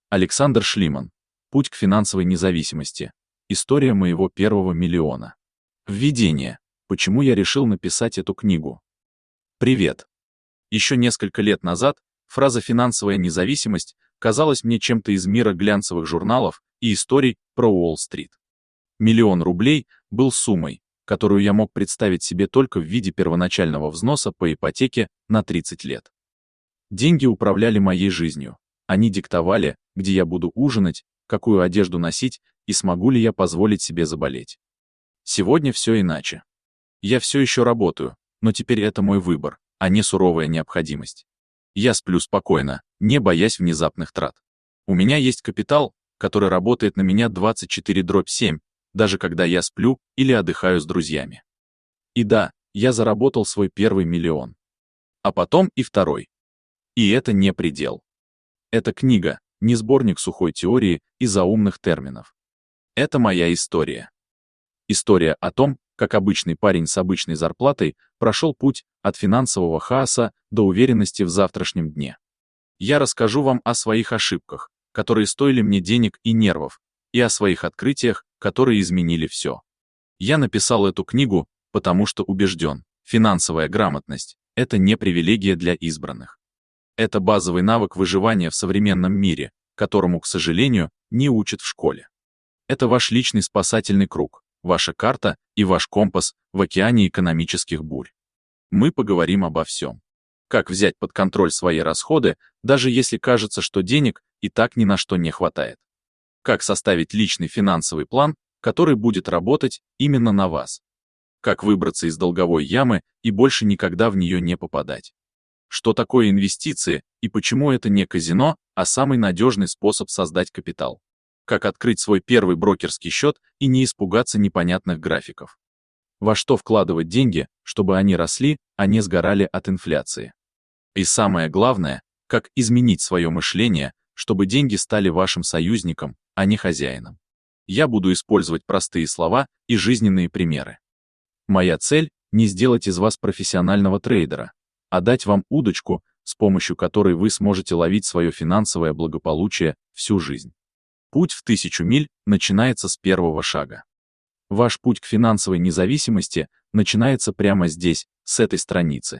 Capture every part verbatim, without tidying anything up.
Александр Шлиман. Путь к финансовой независимости. История моего первого миллиона. Введение. Почему я решил написать эту книгу? Привет. Еще несколько лет назад фраза «финансовая независимость» казалась мне чем-то из мира глянцевых журналов и историй про Уолл-стрит. Миллион рублей был суммой, которую я мог представить себе только в виде первоначального взноса по ипотеке на тридцать лет. Деньги управляли моей жизнью. Они диктовали, где я буду ужинать, какую одежду носить и смогу ли я позволить себе заболеть. Сегодня все иначе. Я все еще работаю, но теперь это мой выбор, а не суровая необходимость. Я сплю спокойно, не боясь внезапных трат. У меня есть капитал, который работает на меня двадцать четыре на семь, даже когда я сплю или отдыхаю с друзьями. И да, я заработал свой первый миллион. А потом и второй. И это не предел. Эта книга — не сборник сухой теории и заумных терминов. Это моя история. История о том, как обычный парень с обычной зарплатой прошел путь от финансового хаоса до уверенности в завтрашнем дне. Я расскажу вам о своих ошибках, которые стоили мне денег и нервов, и о своих открытиях, которые изменили все. Я написал эту книгу, потому что убежден, финансовая грамотность — это не привилегия для избранных. Это базовый навык выживания в современном мире, которому, к сожалению, не учат в школе. Это ваш личный спасательный круг, ваша карта и ваш компас в океане экономических бурь. Мы поговорим обо всем. Как взять под контроль свои расходы, даже если кажется, что денег и так ни на что не хватает. Как составить личный финансовый план, который будет работать именно на вас. Как выбраться из долговой ямы и больше никогда в нее не попадать. Что такое инвестиции и почему это не казино, а самый надежный способ создать капитал. Как открыть свой первый брокерский счет и не испугаться непонятных графиков. Во что вкладывать деньги, чтобы они росли, а не сгорали от инфляции. И самое главное, как изменить свое мышление, чтобы деньги стали вашим союзником, а не хозяином. Я буду использовать простые слова и жизненные примеры. Моя цель — не сделать из вас профессионального трейдера, а дать вам удочку, с помощью которой вы сможете ловить свое финансовое благополучие всю жизнь. Путь в тысячу миль начинается с первого шага. Ваш путь к финансовой независимости начинается прямо здесь, с этой страницы.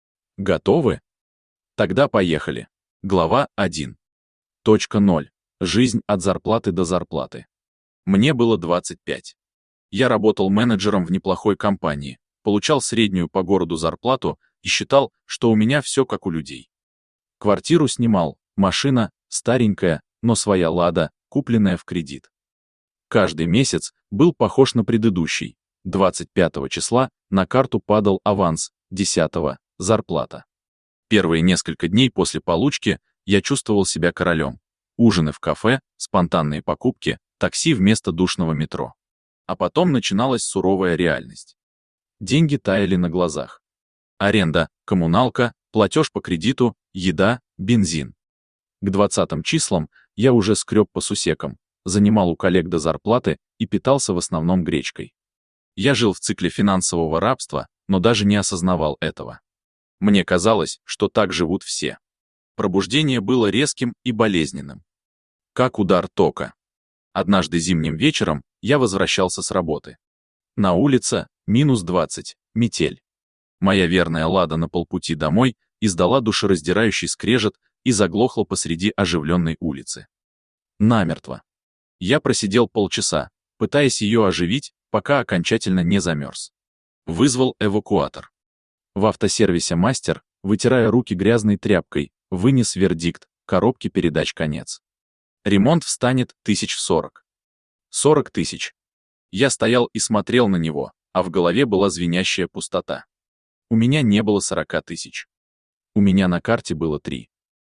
Готовы? Тогда поехали. Глава один. Точка ноль. Жизнь от зарплаты до зарплаты. Мне было двадцать пять. Я работал менеджером в неплохой компании, получал среднюю по городу зарплату и считал, что у меня все как у людей. Квартиру снимал, машина, старенькая, но своя «Лада», купленная в кредит. Каждый месяц был похож на предыдущий. двадцать пятого числа на карту падал аванс, десятого — зарплата. Первые несколько дней после получки я чувствовал себя королем. Ужины в кафе, спонтанные покупки, такси вместо душного метро. А потом начиналась суровая реальность. Деньги таяли на глазах. Аренда, коммуналка, платеж по кредиту, еда, бензин. К двадцатым числам я уже скреб по сусекам, занимал у коллег до зарплаты и питался в основном гречкой. Я жил в цикле финансового рабства, но даже не осознавал этого. Мне казалось, что так живут все. Пробуждение было резким и болезненным. Как удар тока. Однажды зимним вечером я возвращался с работы. На улице минус двадцать, метель. Моя верная «Лада» на полпути домой издала душераздирающий скрежет и заглохла посреди оживленной улицы. Намертво. Я просидел полчаса, пытаясь ее оживить, пока окончательно не замерз. Вызвал эвакуатор. В автосервисе мастер, вытирая руки грязной тряпкой, вынес вердикт: коробки передач конец. Ремонт встанет тысяч в сорок. Сорок тысяч. Я стоял и смотрел на него, а в голове была звенящая пустота. У меня не было сорока тысяч. У меня на карте было три.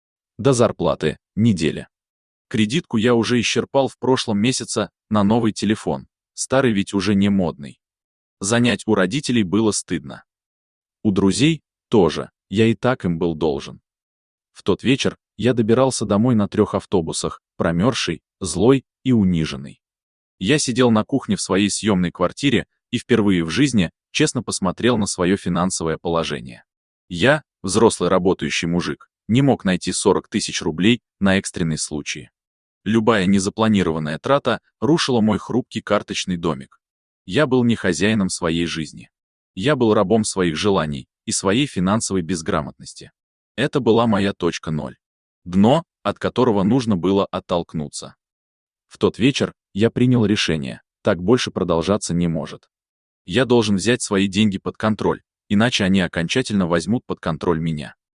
До зарплаты — неделя. Кредитку я уже исчерпал в прошлом месяце на новый телефон, старый ведь уже не модный. Занять у родителей было стыдно. У друзей тоже, я и так им был должен. В тот вечер я добирался домой на трех автобусах, промерзший, злой и униженный. Я сидел на кухне в своей съемной квартире и впервые в жизни честно посмотрел на свое финансовое положение. Я, взрослый работающий мужик, не мог найти сорок тысяч рублей на экстренный случай. Любая незапланированная трата рушила мой хрупкий карточный домик. Я был не хозяином своей жизни. Я был рабом своих желаний и своей финансовой безграмотности. Это была моя точка ноль. Дно, от которого нужно было оттолкнуться. В тот вечер я принял решение, так больше продолжаться не может. Я должен взять свои деньги под контроль, иначе они окончательно возьмут под контроль меня.